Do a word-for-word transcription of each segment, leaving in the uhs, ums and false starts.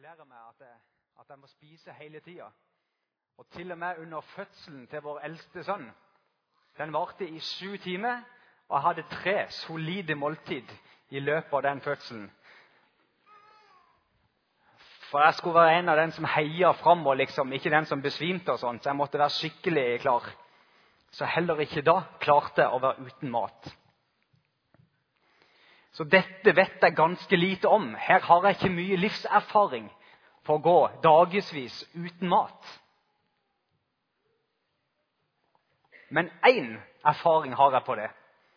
lærer meg at jeg, at jeg må spise hele tiden. Og til og med under fødselen til vår eldste sønn. Den varte i sju timer, og jeg hadde tre solide måltid i løpet av den fødselen. For jeg skulle være en av den som heier frem, og liksom, ikke den som besvimte og sånt, så jeg måtte være skikkelig klar. Så heller ikke da klarte jeg å være uten mat. Så dette vet jeg ganske lite om. Her har jeg ikke mye livserfaring for å gå dagevis uten mat. Men én erfaring har jeg på det.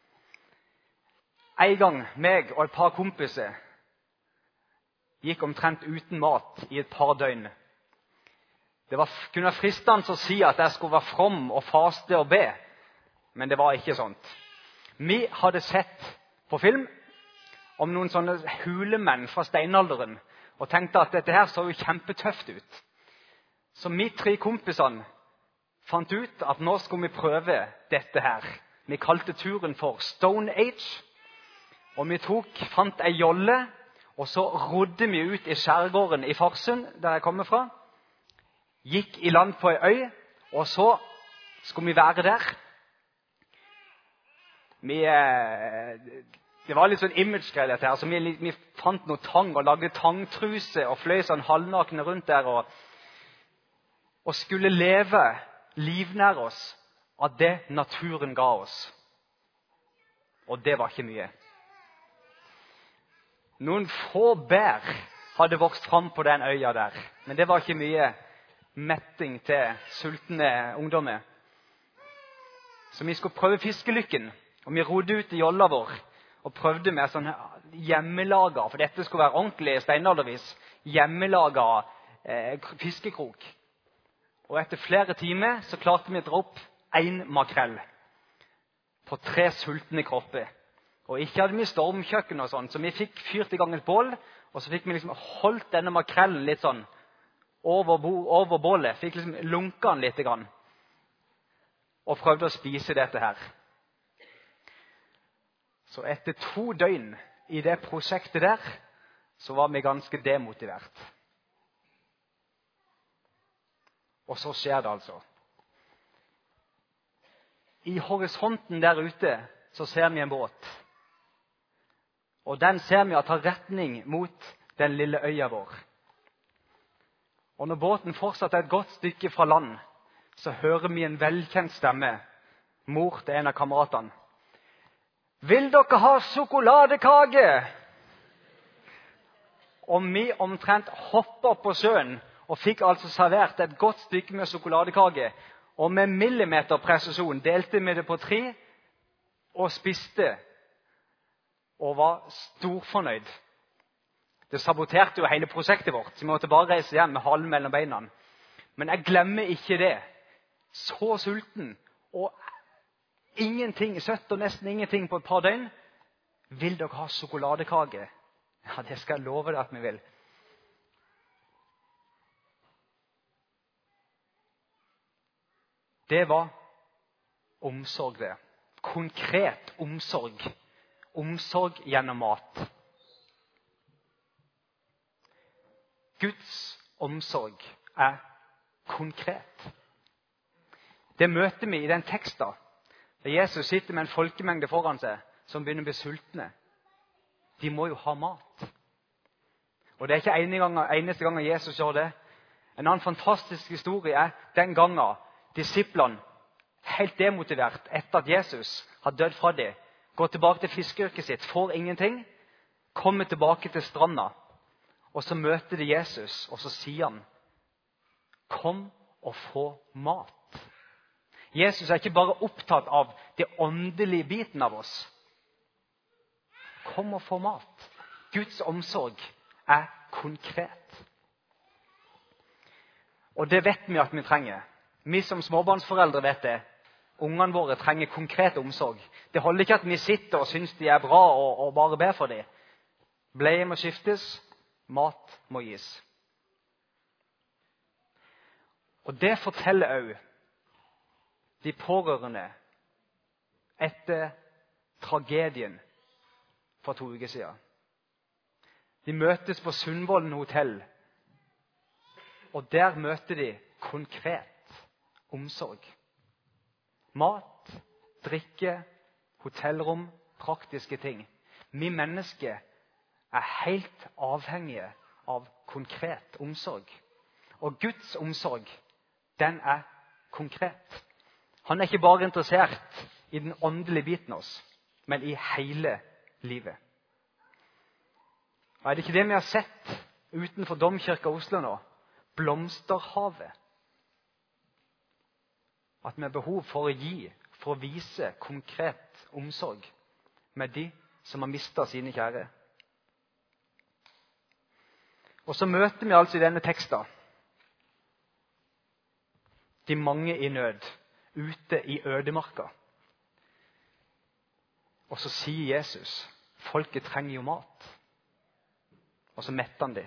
En gang meg og et par kompiser gikk omtrent uten mat i et par døgn. Det var, kunne være fristende å si at jeg skulle være from og faste og be, men det var ikke sånt. Vi hadde sett på film om noen sånne hulemenn fra steinalderen, og tenkte at dette her så jo kjempetøft ut. Så vi tre kompisene fant ut at nå skulle vi prøve dette her. Vi kalte turen for Stone Age, og vi tok, fant ei jolle, og så rodde vi ut i skjærgården i Farsund, der jeg kommer fra. Gikk i land på ei øy, og så skulle vi være der. Vi, det var litt sånn image-greie dette her, så vi, vi fant noe tang og lagde tangtruse og fløy sånn halvnakne rundt der, og, og skulle leve livnær oss av det naturen ga oss. Og det var ikke mye. Noen få bær hadde vokst fram på den øya der, men det var ikke mye metting til sultne ungdommer. Så vi skulle prøve fiskelykken, og vi rodde ut i jolla vår og prøvde med sånn hjemmelaga, for dette skulle være ordentlig steinaldervis, hjemmelaga eh, fiskekrok. Og etter flere timer så klarte vi å dra opp en makrell på tre sultne kropper. Og ikke hadde vi stormkjøkken og sånn, så vi fikk fyrt i gang et bål, og så fikk vi liksom holdt denne makrellen litt sånn over, bo, over bålet, fikk liksom lunket den litt grann, og prøvde å spise dette her. Så etter to døgn i det prosjektet der, så var vi ganske demotivert. Og så skjer det altså. I horisonten der ute så ser vi en båt. Og den ser vi at har retning mot den lille øya vår. Og når båten fortsatt er et godt stykke fra land, så hører vi en velkjent stemme, mor til en av kameratene. Vil dere ha sjokoladekake? Og vi omtrent hopper på sjøen, og fikk altså servert et godt stykke med sjokoladekake, og med millimeterpresisjon delte vi det på tre, og spiste, og var storfornøyd. Det saboterte jo hele prosjektet vårt, så vi måtte bare reise hjem med halen mellom beina. Men jeg glemmer ikke det. Så sulten, og ingenting, søtt og nesten ingenting på et par døgn. Vil dere ha sjokoladekake? Ja, det skal jeg love deg at vi vil. Det var omsorg det. Konkret omsorg. Omsorg gjennom mat. Guds omsorg er konkret. Det møter vi i den teksten, der Jesus sitter med en folkemengde foran seg, som begynner å bli sultne. De må jo ha mat. Og det er ikke ene gang, eneste gang Jesus gjør det. En annen fantastisk historie er den gangen disiplene, helt demotivert etter at Jesus har dødd fra dem, går tilbake til fiskeyrket sitt, får ingenting, kommer tilbake til stranda, og så møter de Jesus, og så sier han, kom og få mat. Jesus er ikke bare opptatt av det åndelige biten av oss. Kom og få mat. Guds omsorg er konkret. Og det vet vi at vi trenger. Vi som småbarnsforeldre vet det. Ungene våre trenger konkret omsorg. Det holder ikke at vi sitter og synes de er bra og, og bare ber for dem. Bleie må skiftes, mat må gis. Og det forteller også de pårørende etter tragedien for to uker siden. De møtes på Sundvolden hotell og der møter de konkret omsorg. Mat, drikke, hotellrom, praktiske ting. Vi mennesker er helt avhengige av konkret omsorg. Og Guds omsorg, den er konkret. Han er ikke bare interessert i den åndelige biten av oss, men i hele livet. Og er det ikke det vi har sett utenfor Domkirka Oslo nå? Blomsterhavet. At vi har behov for å gi, for å vise konkret omsorg med de som har mistet sine kjære. Og så møter vi altså i denne teksten de mange i nød, ute i ødemarka. Og så sier Jesus, folket trenger jo mat. Og så metter han det.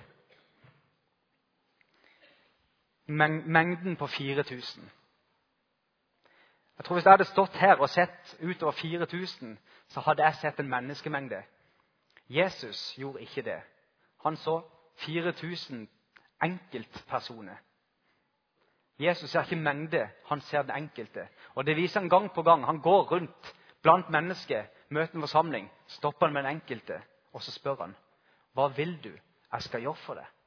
Mengden på fire tusen. Jeg tror hvis jeg hadde stått her og sett utover fire tusen, så hadde jeg sett en menneskemengde. Jesus gjorde ikke det. Han så fire tusen enkeltpersoner. Jesus ser ikke mengde, han ser den enkelte. Og det viser han gang på gang. Han går rundt blant mennesker, møter en forsamling, stopper han med den enkelte, og så spør han, hva vil du jeg skal gjøre for deg?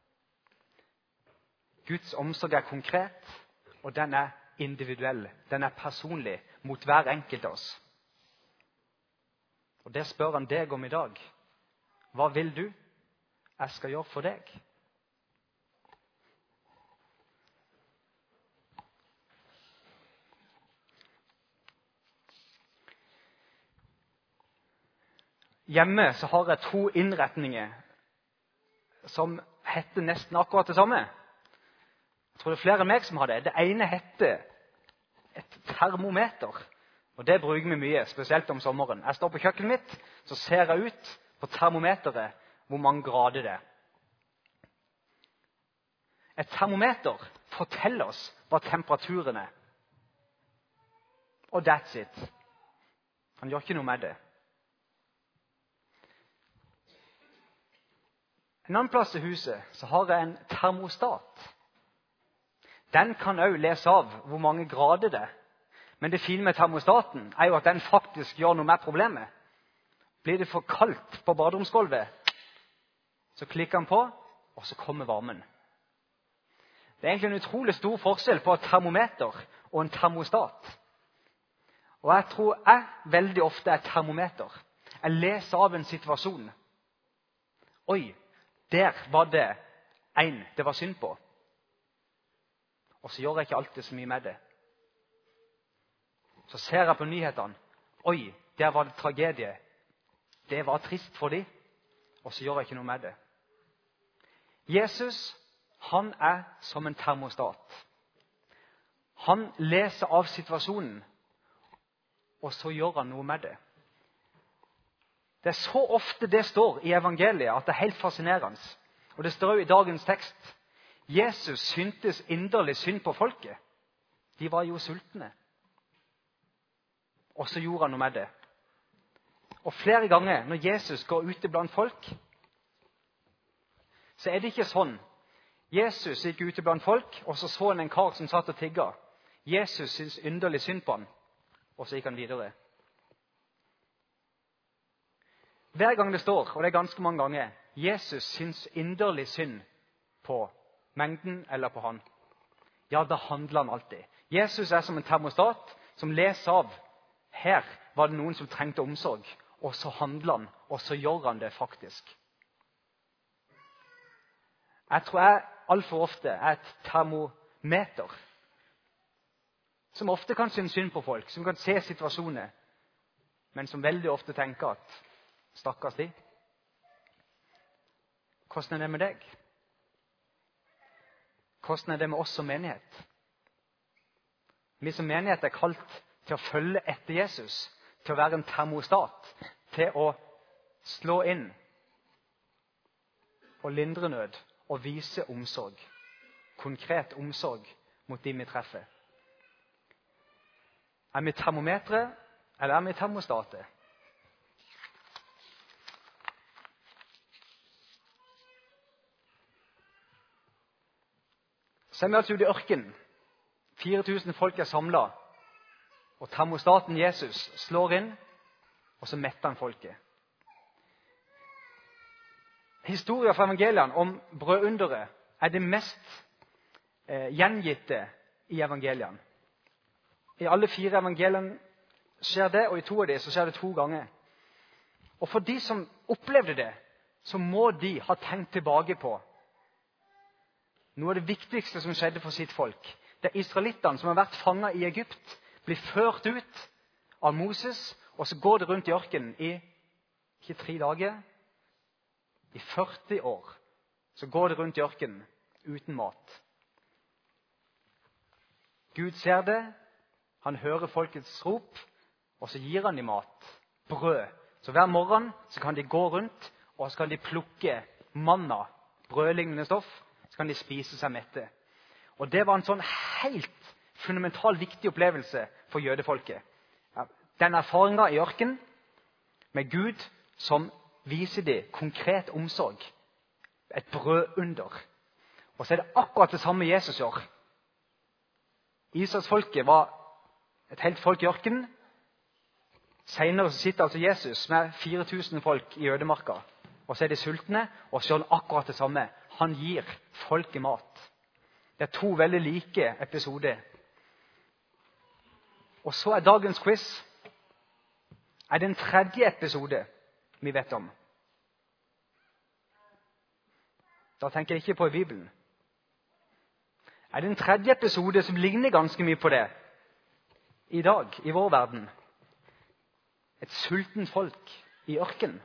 Guds omsorg er konkret, og den er individuell. Den er personlig mot hver enkelt av oss. Og det spør han deg om i dag. Hva vil du jeg skal gjøre for deg? Hjemme så har jeg to innretninger som heter nesten akkurat det samme. Jeg tror det er flere enn meg som har det. Det ene heter et termometer. Og det bruker vi mye, spesielt om sommeren. Jeg står på kjøkkenet mitt, så ser jeg ut på termometeret hvor mange grader det er. Et termometer forteller oss hva temperaturen er. Og that's it. Han gjør ikke noe med det. En annen plass i huset så har jeg en termostat. Den kan også lese av hvor mange grader det er. Men det fine med termostaten er jo at den faktisk gjør noe med problemet. Blir det for kaldt på baderomsgulvet, så klikker den på, og så kommer varmen. Det er egentlig en utrolig stor forskjell på et termometer og en termostat. Og jeg tror jeg veldig ofte er et termometer. Jeg leser av en situasjon. Oi, der var det en det var synd på. Og så gjør jeg ikke alltid så mye med det. Så ser jeg på nyhetene. Oi, der var det tragedie. Det var trist for dem. Og så gjør jeg ikke noe med det. Jesus, han er som en termostat. Han leser av situasjonen, og så gjør han noe med det. Det er så ofte det står i evangeliet at det er helt fascinerende. Og det står jo i dagens tekst. Jesus syntes inderlig synd på folket. De var jo sultne. Og så gjorde han noe med det. Og flere ganger når Jesus går ute blant folk, så er det ikke sånn. Jesus gikk ute blant folk, og så så han en kar som satt og tigget. Jesus syntes inderlig synd på han, og så gikk han videre. Hver gang det står, og det er ganske mange ganger, Jesus syns inderlig synd på mengden eller på han, ja, da handler han alltid. Jesus er som en termostat som leser av. Her var det noen som trengte omsorg, og så handler han, og så gjør han det faktisk. Jeg tror jeg alt for ofte er et termometer, som ofte kan synes synd på folk, som kan se situasjoner, men som veldig ofte tenker at stakkars de. Hvordan er det med deg? Hvordan er det med oss som menighet? Vi som menighet er kalt til å følge etter Jesus, til å være en termostat, til å slå inn og lindre nød og vise omsorg. Konkret omsorg mot de vi treffer. Er vi termometre, eller er vi termostater? Så er vi altså ute i ørkenen. fire tusen folk er samlet. Og termostaten Jesus slår inn, og så metter han folket. Historien fra evangeliene om brødunderet er det mest eh, gjengitte i evangeliene. I alle fire evangeliene skjer det, og i to av dem så skjer det to ganger. Og for de som opplevde det, så må de ha tenkt tilbake på noe av det viktigste som skjedde for sitt folk. Det er israelittene som har vært fanget i Egypt, blir ført ut av Moses, og så går det rundt i ørkenen i ikke tre dager, i førti år. Så går det rundt i ørkenen uten mat. Gud ser det, han hører folkets rop, og så gir han dem mat, brød. Så hver morgen så kan de gå rundt, og så kan de plukke manna, brødlignende stoff, så kan de spise seg mette. Og det var en sånn helt fundamental viktig opplevelse for jødefolket. Den erfaringen i ørkenen med Gud som viser det konkret omsorg. Et brødunder. Og så er det akkurat det samme Jesus gjør. Israelsfolket var et helt folk i ørkenen. Senere så sitter altså Jesus med fire tusen folk i ødemarka. Og så er de sultne, og så gjør han akkurat det samme. Han gir folket mat. Det er to veldig like episoder. Og så er dagens quiz er den tredje episode vi vet om. Da tenker jeg ikke på i Bibelen. Er det en tredje episode som ligner ganske mye på det i dag, i vår verden? Et sulten folk i ørkenen.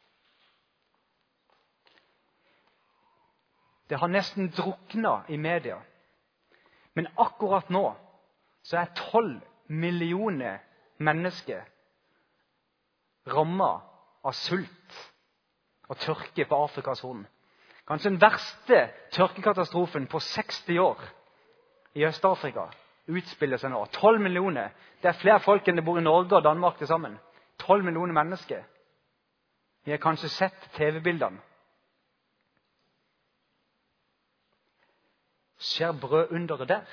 Det har nesten druknet i media. Men akkurat nå så er tolv millioner mennesker rammet av sult og tørke på Afrikas horn. Kanskje den verste tørkekatastrofen på seksti år i Øst-Afrika utspiller seg nå. tolv millioner. Det er flere folk enn det bor i Norge og Danmark til sammen. tolv millioner mennesker. Vi har kanskje sett tv-bildene. Skjer brødunderet der?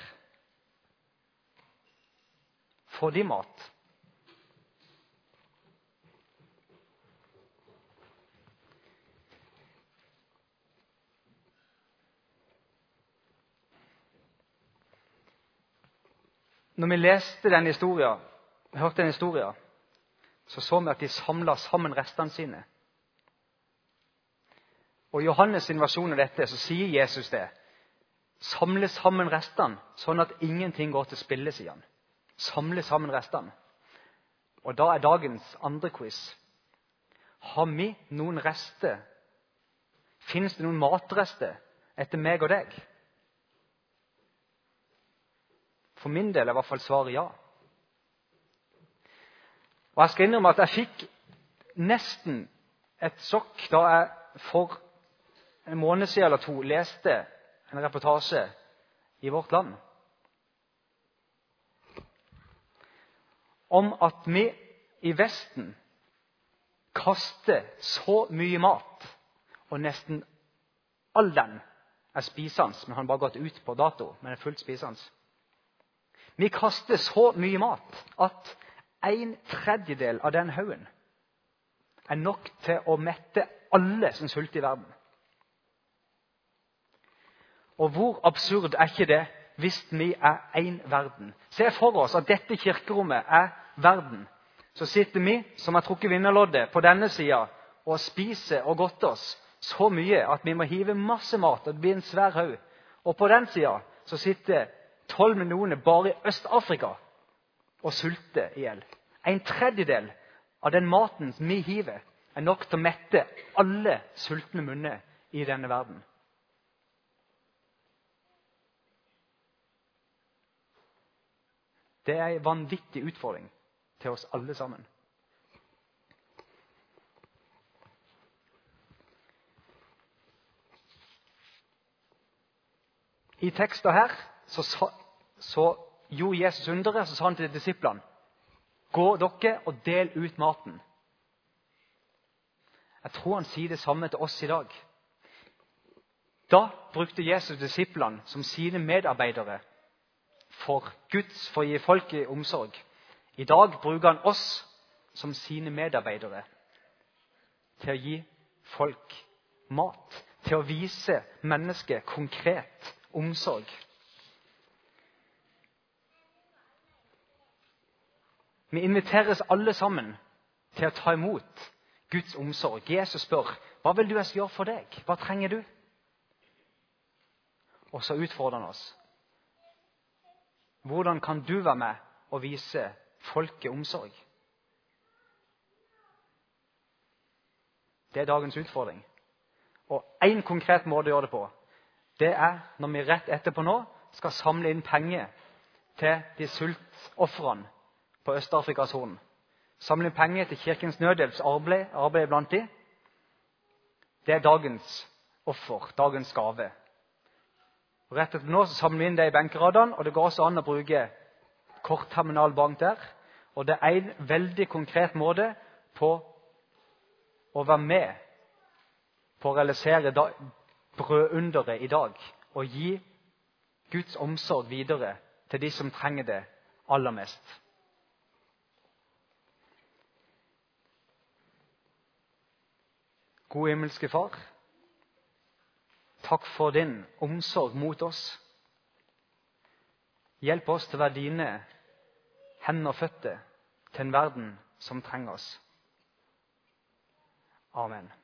Får de mat? Når vi leste den historien, hørte den historien, så så vi at de samlet sammen restene sine. Og i Johannes sin versjon av dette så sier Jesus det. Samle sammen restene, sånn at ingenting går til spille, sier han. Samle sammen restene. Og da er dagens andre quiz. Har vi noen rester? Finnes det noen matrester etter meg og deg? For min del er i hvert fall svaret ja. Og jeg skal innrømme at jeg fikk nesten et sjokk da jeg for en måned siden eller to leste en reportasje i Vårt Land om at vi i Vesten kaster så mye mat, og nesten all den er spisende, men han bare gått ut på dato, men er fullt spisende. Vi kaster så mye mat at en tredjedel av den haugen er nok til å mette alle som sulter i verden. Og hvor absurd er ikke det hvis vi er en verden? Se for oss at dette kirkerommet er verden. Så sitter vi, som har trukket vinnerloddet, på denne siden og spiser og godter oss så mye at vi må hive masse mat, og det blir en svær haug. Og på den siden så sitter tolv millioner bare i Øst-Afrika og sulter ihjel. En tredjedel av den maten vi hiver er nok til å mette alle sultne munner i denne verden. Det er en vanvittig utfordring til oss alle sammen. I teksten her så, så gjorde Jesus underet, så sa han til disiplene: gå dere og del ut maten. Jeg tror han sier det samme til oss i dag. Da brukte Jesus disiplene som sine medarbeidere for Guds, for å gi folket omsorg. I dag bruker han oss som sine medarbeidere til å gi folk mat, til å vise mennesket konkret omsorg. Vi inviteres alle sammen til å ta imot Guds omsorg. Jesus spør, hva vil du jeg skal gjøre for deg? Hva trenger du? Og så utfordrer han oss. Hvordan kan du være med og vise folket omsorg? Det er dagens utfordring. Og en konkret måte å gjøre det på, det er når vi rett etterpå nå skal samle inn penger til de sultofrene på Øst-Afrikas Horn. Samle inn penger til Kirkens Nødhjelps arbeid, arbeid blant de. Det er dagens offer, dagens gave. Og rett etterpå nå så samler vi inn det i benkeradene, og det går også an å bruke kortterminal bank der. Og det er en veldig konkret måte på å være med på å realisere brødunderet i dag, og gi Guds omsorg videre til de som trenger det aller mest. Gode himmelske Far, takk for din omsorg mot oss. Hjelp oss til å være dine hender og føtter til en verden som trenger oss. Amen.